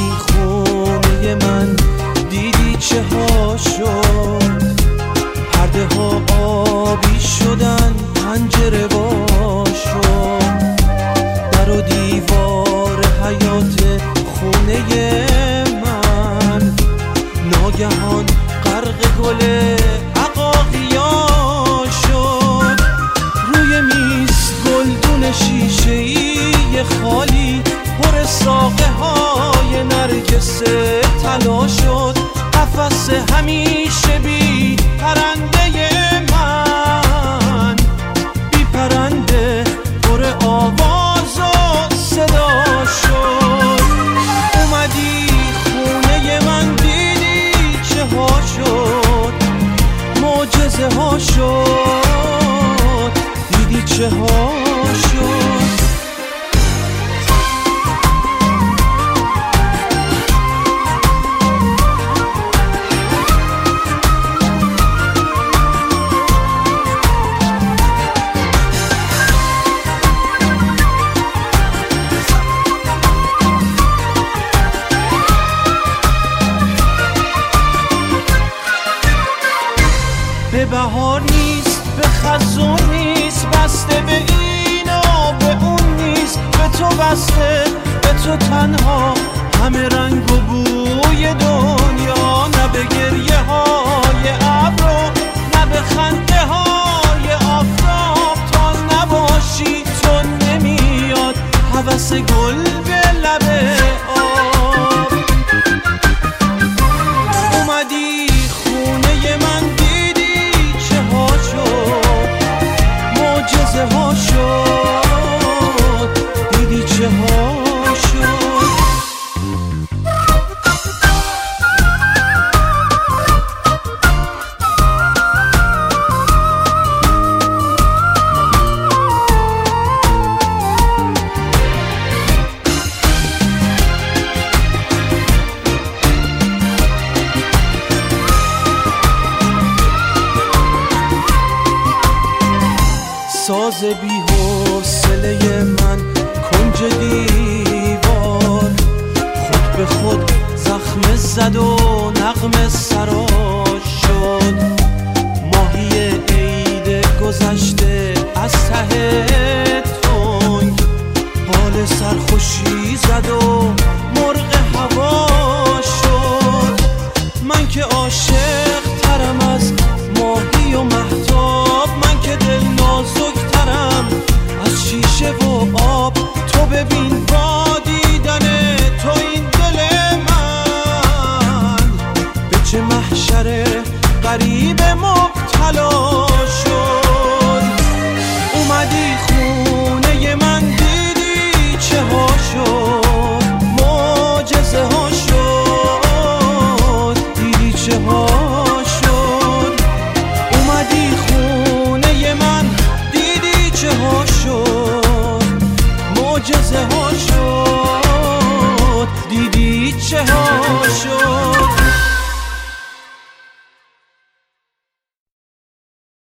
اومدی خونه من، دیدی چه ها شد، پرده ها آبی شدن، پنجره وا شد، در و دیوار حیات خونه من ناگهان غرق گل عقاقیا شد. روی میز گلدون شیشه‌ای خالی پر ساقه های نرگس طلا شد. قفس همیشه بی پرنده من، بی پرنده پر آواز و صدا شد. اومدی خونه من، دیدی چه ها شد، معجزه ها شد، دیدی چه ها شد. به بهار نیست، به خزون نیست، بسته به این و به اون نیست، به تو بسته، به تو تنها، همه رنگ و بوی دنیا. نه به گریه های ابر، نه به خنده های آفتاب، تا نباشی تو نمیاد هوس گل به لب آب. اومدی خونه من، معجزه ها شد، دیدی چه ها شد. ساز بی حوصله من کنج دیوار، خود به خود زخم زد و نغمه سراش شد. ماهی عید گذشته از ته تنگ بال سرخوشی زد و مرغ هوا شد. من که عاشق ترم از ماهی و مهتاب، من که دل نازک ترم از شیشه و آب. تو ببین با دیدن تو این دل من به چه محشر غریب مبتلا شد. اومدی خونه من، دیدی چه ها شد، معجزه ها شد، دیدی چه ها شد. اومدی خونه من، دیدی چه ها شد، معجزه ها شد، دیدی چه ها شد.